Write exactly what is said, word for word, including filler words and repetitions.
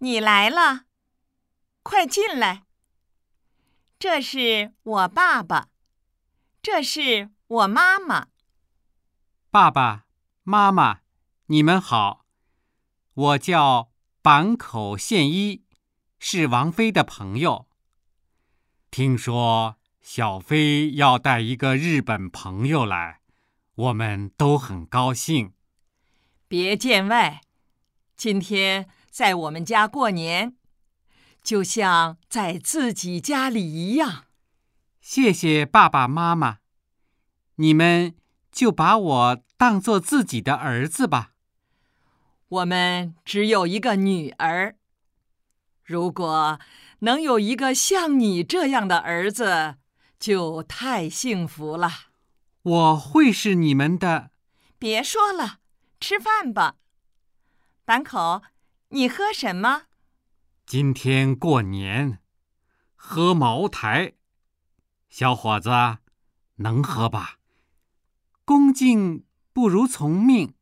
你来了，快进来。这是我爸爸，这是我妈妈。 爸爸妈妈，你们好，我叫坂口宪一，是王菲的朋友。听说小飞要带一个日本朋友来，我们都很高兴。 别见外，今天在我们家过年，就像在自己家里一样。 谢谢爸爸妈妈，你们就把我当作自己的儿子吧。 我们只有一个女儿，如果能有一个像你这样的儿子，就太幸福了。 我会是你们的。 别说了，吃饭吧。坂口，你喝什么？ 今天过年，喝茅台。小伙子，能喝吧？恭敬不如从命。